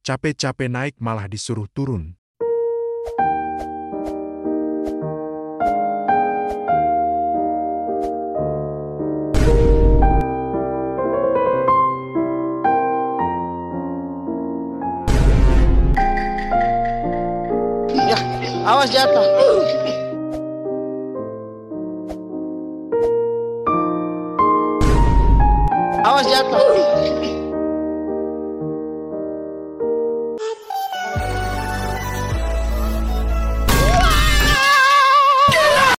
Capek-capek naik malah disuruh turun. Ya, awas jatuh. Awas jatuh.